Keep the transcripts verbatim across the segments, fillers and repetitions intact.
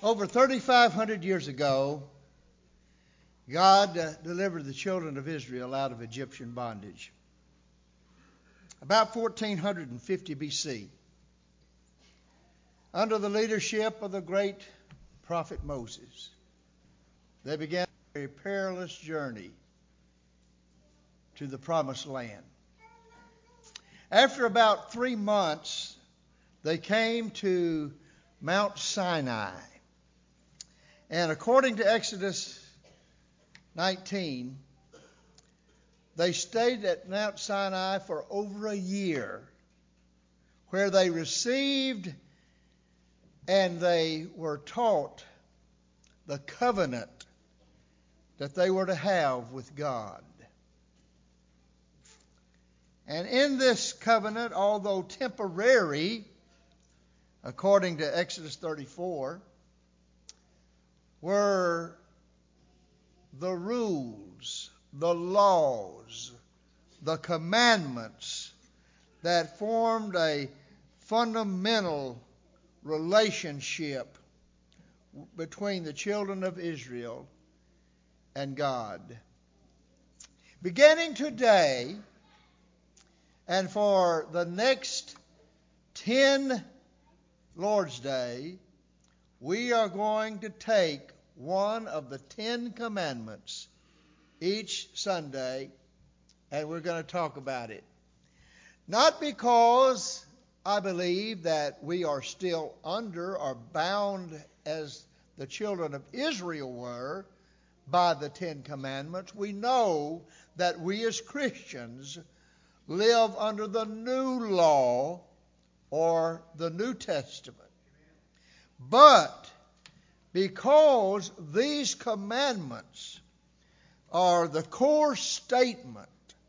Over thirty-five hundred years ago, God uh, delivered the children of Israel out of Egyptian bondage. About fourteen fifty B C, under the leadership of the great prophet Moses, they began a very perilous journey to the promised land. After about three months, they came to Mount Sinai. And according to Exodus nineteen, they stayed at Mount Sinai for over a year, where they received and they were taught the covenant that they were to have with God. And in this covenant, although temporary, according to Exodus thirty-four, were the rules, the laws, the commandments that formed a fundamental relationship between the children of Israel and God. Beginning today, and for the next ten Lord's Day, we are going to take one of the Ten Commandments each Sunday, and we're going to talk about it. Not because I believe that we are still under or bound as the children of Israel were by the Ten Commandments. We know that we as Christians live under the new law or the New Testament. But because these commandments are the core statement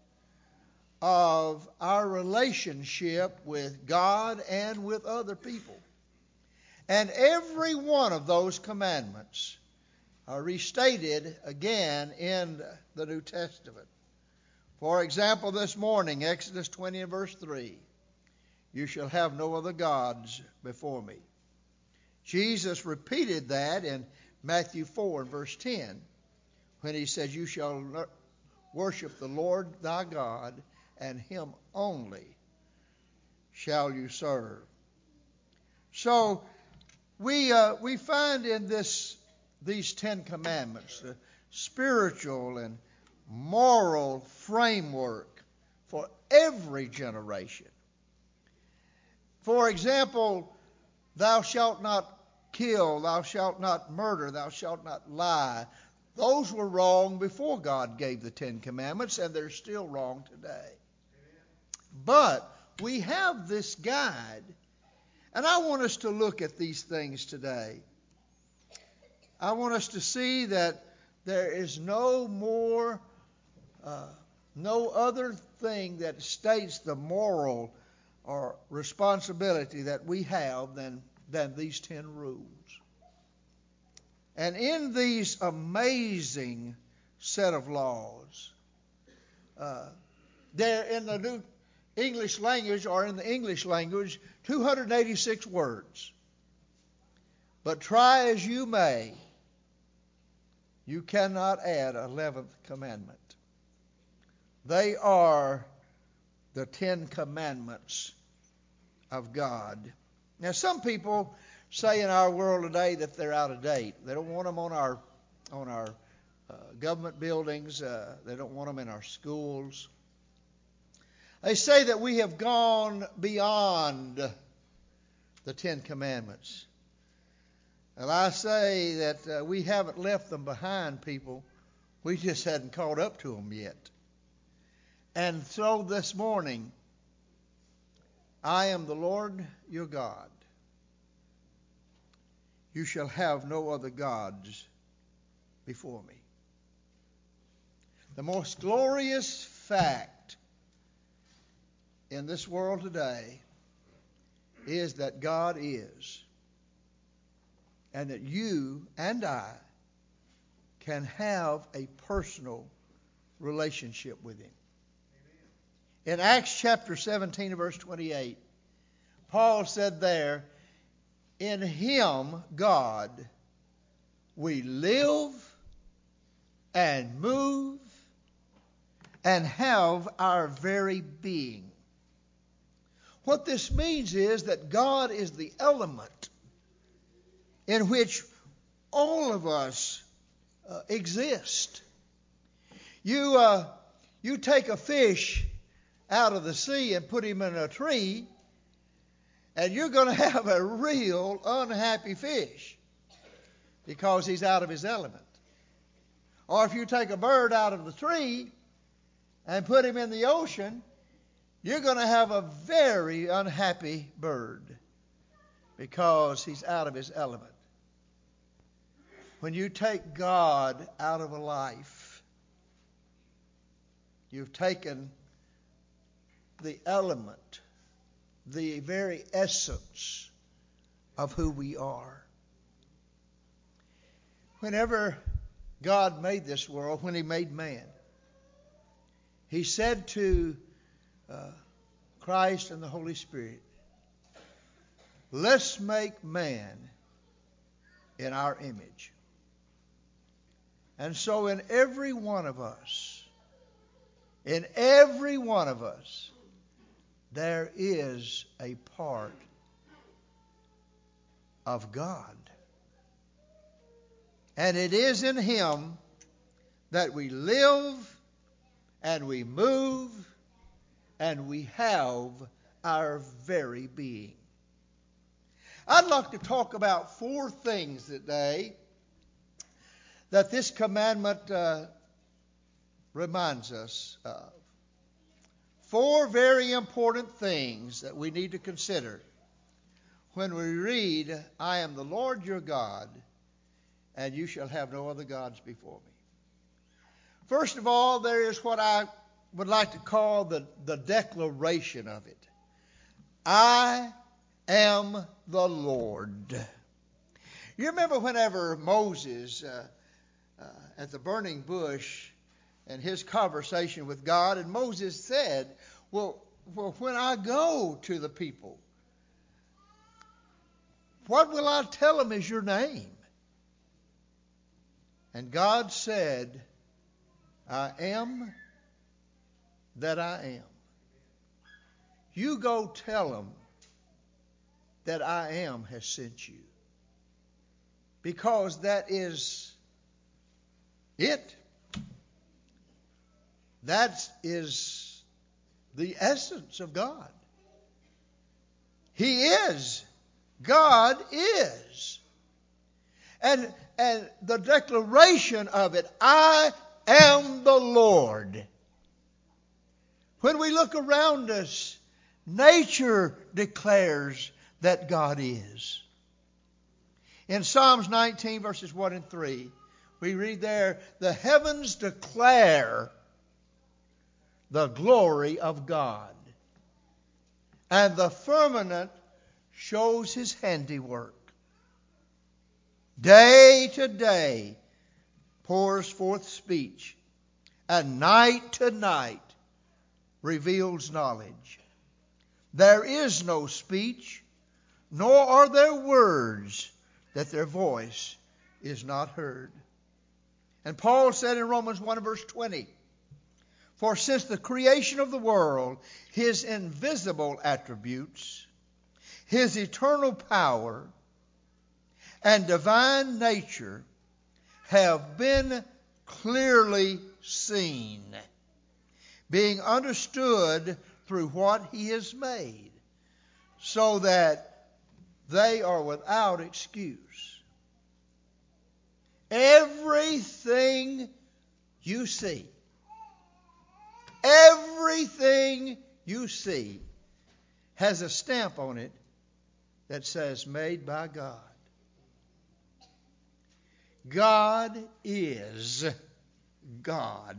of our relationship with God and with other people, and every one of those commandments are restated again in the New Testament. For example, this morning, Exodus twenty and verse three, "You shall have no other gods before me." Jesus repeated that in Matthew four and verse ten, when he says, "You shall worship the Lord thy God, and him only shall you serve." So we uh, we find in this these Ten Commandments the spiritual and moral framework for every generation. For example, thou shalt not kill, thou shalt not murder, thou shalt not lie. Those were wrong before God gave the Ten Commandments, and they're still wrong today. Amen. But we have this guide, and I want us to look at these things today. I want us to see that there is no more, uh, no other thing that states the moral or responsibility that we have than, than these ten rules. And in these amazing set of laws, uh, they're in the New English language, or in the English language, two hundred eighty-six words. But try as you may, you cannot add an eleventh commandment. They are the Ten Commandments of God. Now, some people say in our world today that they're out of date. They don't want them on our on our uh, government buildings. Uh, they don't want them in our schools. They say that we have gone beyond the Ten Commandments. And I say that uh, we haven't left them behind, people. We just hadn't caught up to them yet. And so this morning, I am the Lord your God. You shall have no other gods before me. The most glorious fact in this world today is that God is, and that you and I can have a personal relationship with him. Amen. In Acts chapter seventeen, verse twenty-eight, Paul said there, "In him, God, we live and move and have our very being. What this means is that God is the element in which all of us uh, exist. You, uh, you take a fish out of the sea and put him in a tree, and you're going to have a real unhappy fish because he's out of his element. Or if you take a bird out of the tree and put him in the ocean, you're going to have a very unhappy bird because he's out of his element. When you take God out of a life, you've taken the element, the very essence of who we are. Whenever God made this world, when He made man, He said to uh, Christ and the Holy Spirit, let's make man in our image. And so in every one of us, in every one of us, there is a part of God. And it is in Him that we live and we move and we have our very being. I'd like to talk about four things today that this commandment uh, reminds us of. Four very important things that we need to consider when we read, I am the Lord your God, and you shall have no other gods before me. First of all, there is what I would like to call the, the declaration of it. I am the Lord. You remember whenever Moses uh, uh, at the burning bush and his conversation with God, and Moses said, well, well, when I go to the people, what will I tell them is your name? And God said, I am that I am. You go tell them that I am has sent you. Because that is it. That is the essence of God. He is. God is. And, and the declaration of it, I am the Lord. When we look around us, nature declares that God is. In Psalms nineteen, verses one and three, we read there, the heavens declare the glory of God, and the firmament shows His handiwork. Day to day pours forth speech, and night to night reveals knowledge. There is no speech, nor are there words that their voice is not heard. And Paul said in Romans one verse twenty, for since the creation of the world, His invisible attributes, His eternal power, and divine nature have been clearly seen, being understood through what He has made, so that they are without excuse. Everything you see, everything you see has a stamp on it that says made by God. God is God.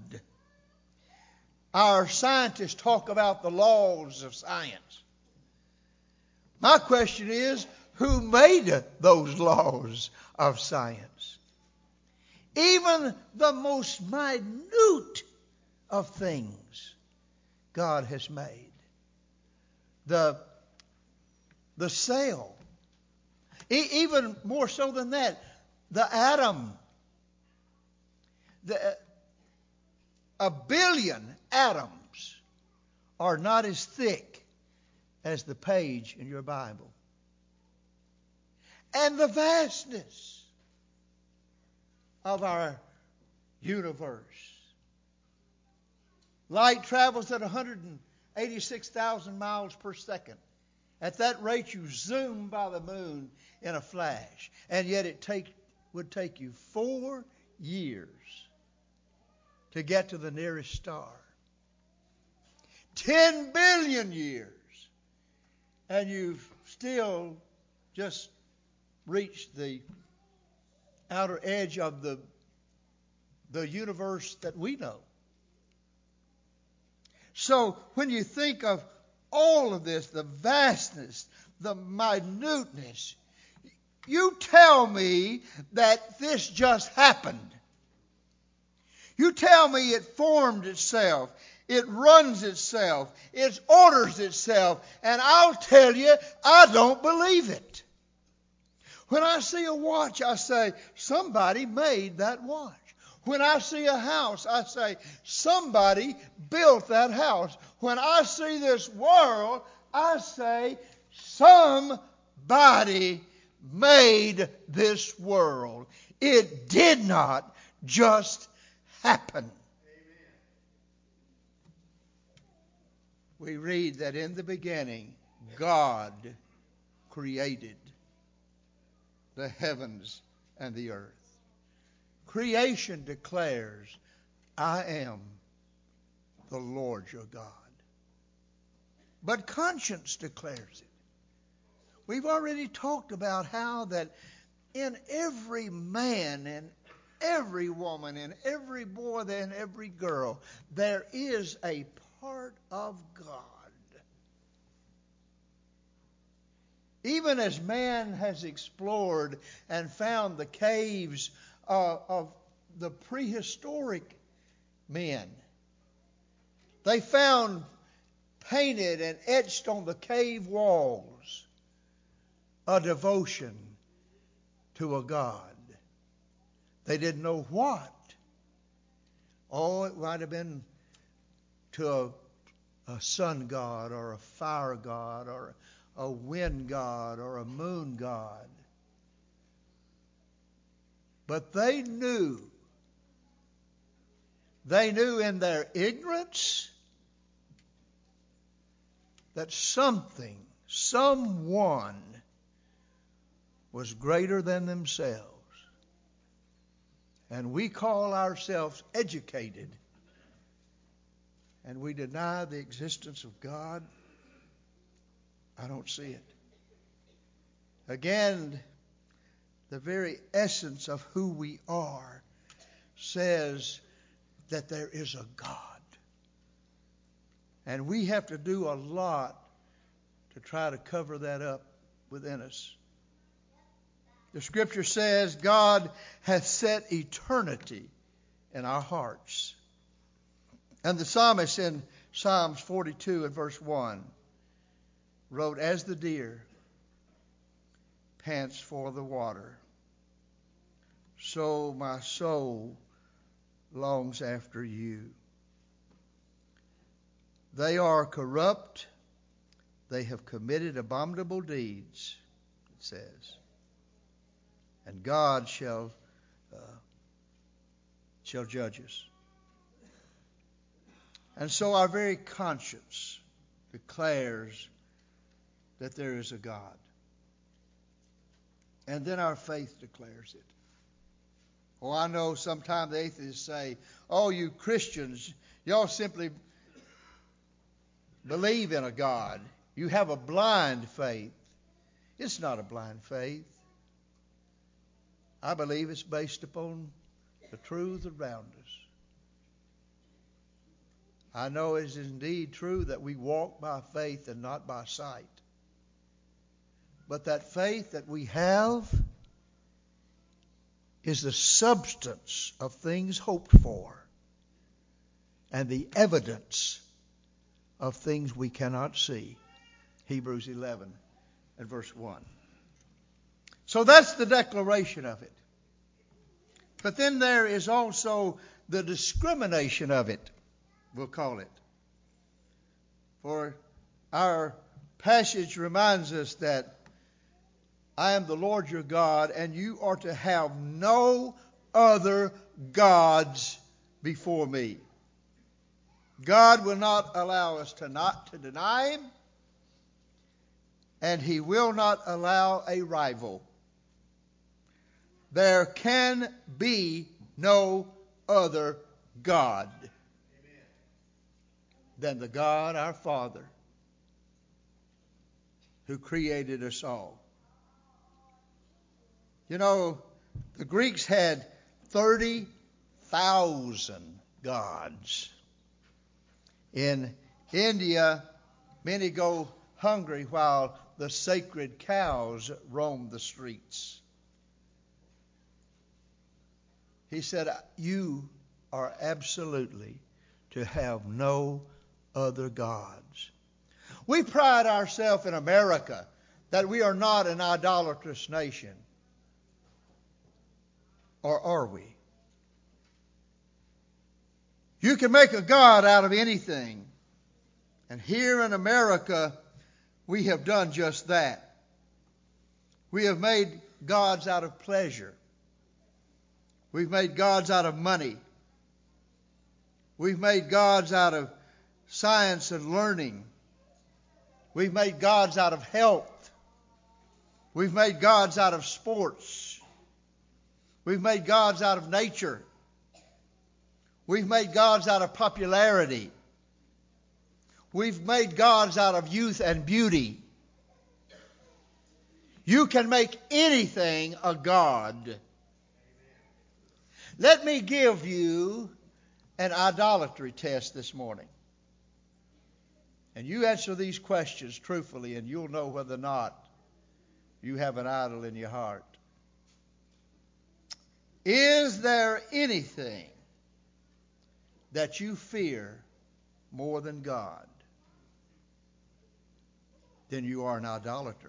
Our scientists talk about the laws of science. My question is, who made those laws of science? Even the most minute of things God has made. The, the cell. E- even more so than that, the atom. The, a billion atoms are not as thick as the page in your Bible. And the vastness of our universe. Light travels at one hundred eighty-six thousand miles per second. At that rate, you zoom by the moon in a flash. And yet it take, would take you four years to get to the nearest star. Ten billion years. And you've still just reached the outer edge of the, the universe that we know. So when you think of all of this, the vastness, the minuteness, you tell me that this just happened. You tell me it formed itself, it runs itself, it orders itself, and I'll tell you, I don't believe it. When I see a watch, I say, somebody made that watch. When I see a house, I say, somebody built that house. When I see this world, I say, somebody made this world. It did not just happen. Amen. We read that in the beginning, God created the heavens and the earth. Creation declares, I am the Lord your God. But conscience declares it. We've already talked about how that in every man and every woman and every boy and every girl, there is a part of God. Even as man has explored and found the caves uh, of the prehistoric men, they found painted and etched on the cave walls a devotion to a God. They didn't know what. Oh, it might have been to a, a sun god or a fire god or a wind god or a moon god. But they knew, they knew in their ignorance that something, someone was greater than themselves. And we call ourselves educated, and we deny the existence of God. I don't see it. Again, the very essence of who we are says that there is a God. And we have to do a lot to try to cover that up within us. The Scripture says God has set eternity in our hearts. And the psalmist in Psalms forty-two and verse one wrote, as the deer pants for the water, so my soul longs after you. They are corrupt. They have committed abominable deeds, it says. And God shall uh, shall judge us. And so our very conscience declares that there is a God. And then our faith declares it. Oh, I know sometimes the atheists say, oh, you Christians, y'all simply believe in a God. You have a blind faith. It's not a blind faith. I believe it's based upon the truth around us. I know it is indeed true that we walk by faith and not by sight. But that faith that we have is the substance of things hoped for and the evidence of things we cannot see. Hebrews eleven and verse one. So that's the declaration of it. But then there is also the discrimination of it, we'll call it. For our passage reminds us that I am the Lord your God, and you are to have no other gods before me. God will not allow us to not to deny him, and he will not allow a rival. There can be no other God than the God our Father who created us all. You know, the Greeks had thirty thousand gods. In India, many go hungry while the sacred cows roam the streets. He said, you are absolutely to have no other gods. We pride ourselves in America that we are not an idolatrous nation. Or are we? You can make a god out of anything. And here in America, we have done just that. We have made gods out of pleasure. We've made gods out of money. We've made gods out of science and learning. We've made gods out of health. We've made gods out of sports. We've made gods out of nature. We've made gods out of popularity. We've made gods out of youth and beauty. You can make anything a god. Let me give you an idolatry test this morning. And you answer these questions truthfully, and you'll know whether or not you have an idol in your heart. Is there anything that you fear more than God? Then you are an idolater.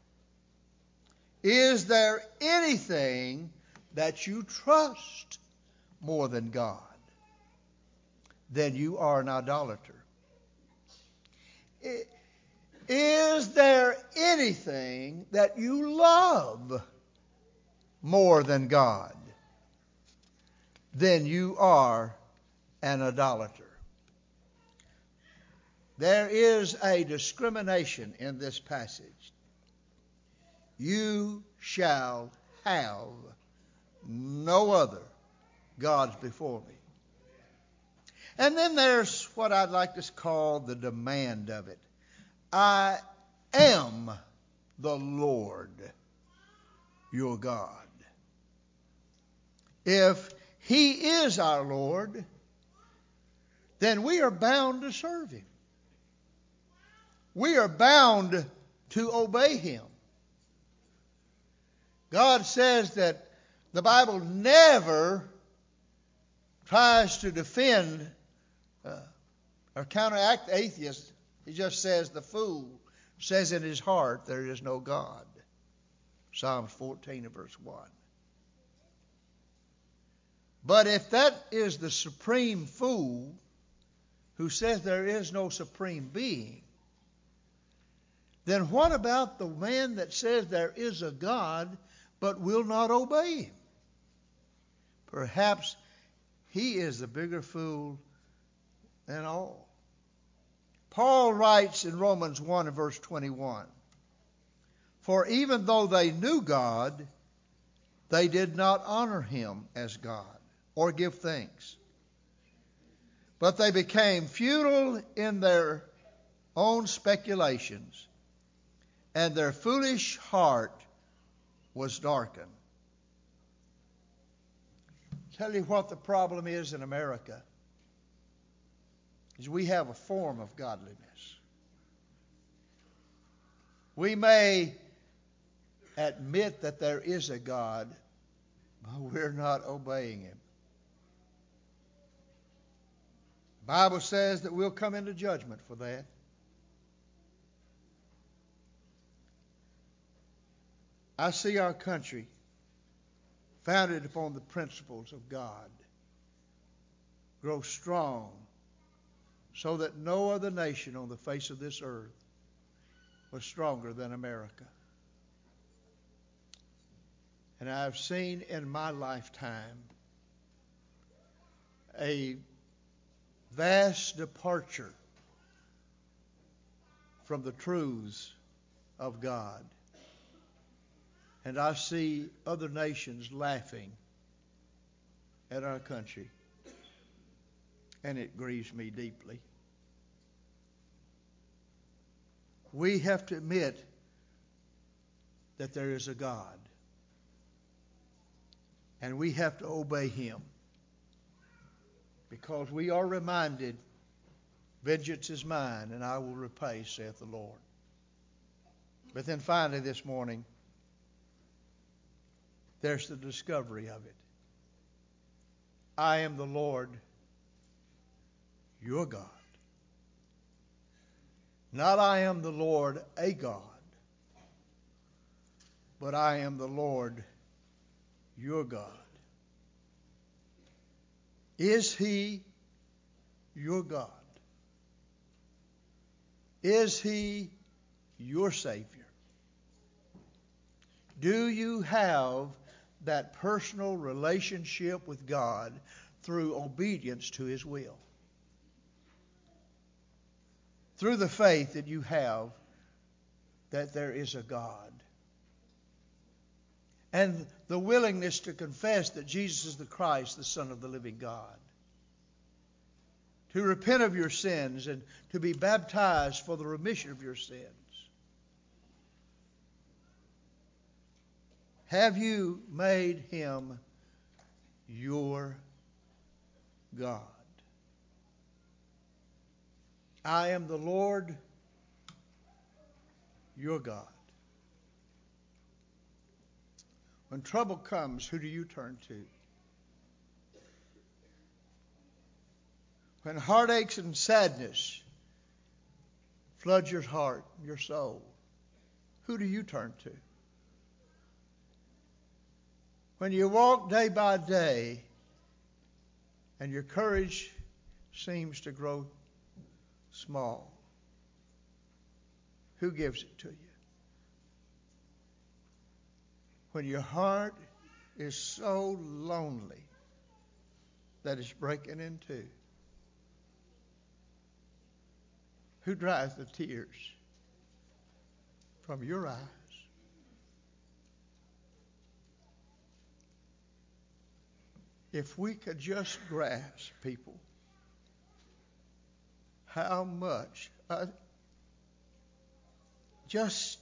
Is there anything that you trust more than God? Then you are an idolater. Is there anything that you love more than God? Then you are an idolater. There is a discrimination in this passage. You shall have no other gods before me. And then there's what I'd like to call the demand of it. I am the Lord your God. If he is our Lord, then we are bound to serve him. We are bound to obey him. God says that the Bible never tries to defend uh, or counteract the atheist. It just says the fool says in his heart there is no God. Psalms fourteen and verse one. But if that is the supreme fool who says there is no supreme being, then what about the man that says there is a God but will not obey him? Perhaps he is the bigger fool than all. Paul writes in Romans one and verse twenty-one, for even though they knew God, they did not honor him as God or give thanks. But they became futile in their own speculations, and their foolish heart was darkened. Tell you what the problem is in America is we have a form of godliness. We may admit that there is a God, but we're not obeying him. The Bible says that we'll come into judgment for that. I see our country founded upon the principles of God, grow strong, so that no other nation on the face of this earth was stronger than America. And I've seen in my lifetime a vast departure from the truths of God. And I see other nations laughing at our country. And it grieves me deeply. We have to admit that there is a God. And we have to obey Him. Because we are reminded, vengeance is mine, and I will repay, saith the Lord. But then finally this morning, there's the discovery of it. I am the Lord, your God. Not I am the Lord, a God, but I am the Lord, your God. Is He your God? Is He your Savior? Do you have that personal relationship with God through obedience to His will? Through the faith that you have that there is a God. And the willingness to confess that Jesus is the Christ, the Son of the living God. To repent of your sins and to be baptized for the remission of your sins. Have you made Him your God? I am the Lord, your God. When trouble comes, who do you turn to? When heartaches and sadness flood your heart, your soul, who do you turn to? When you walk day by day and your courage seems to grow small, who gives it to you? When your heart is so lonely that it's breaking in two, who dries the tears from your eyes? If we could just grasp, people, how much, uh, just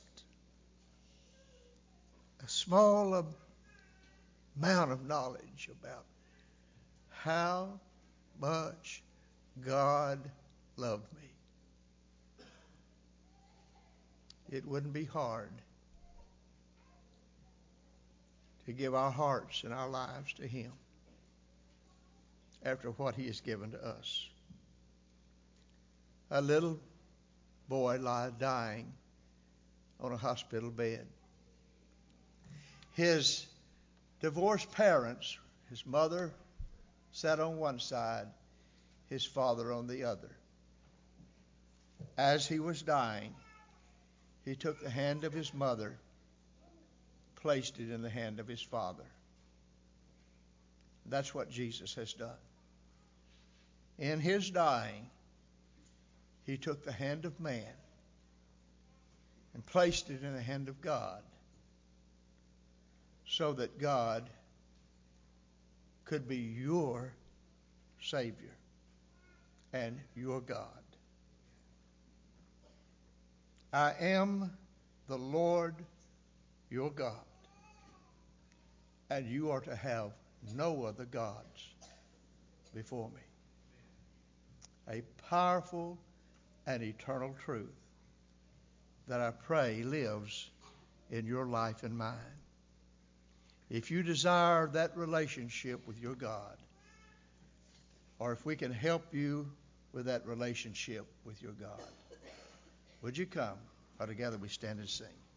a small amount of knowledge about how much God loved me, it wouldn't be hard to give our hearts and our lives to Him after what He has given to us. A little boy lied dying on a hospital bed. His divorced parents, his mother sat on one side, his father on the other. As he was dying, he took the hand of his mother, placed it in the hand of his father. That's what Jesus has done. In His dying, He took the hand of man and placed it in the hand of God so that God could be your Savior and your God. I am the Lord your God, and you are to have no other gods before me. A powerful and eternal truth that I pray lives in your life and mine. If you desire that relationship with your God, or if we can help you with that relationship with your God, would you come? Or together we stand and sing.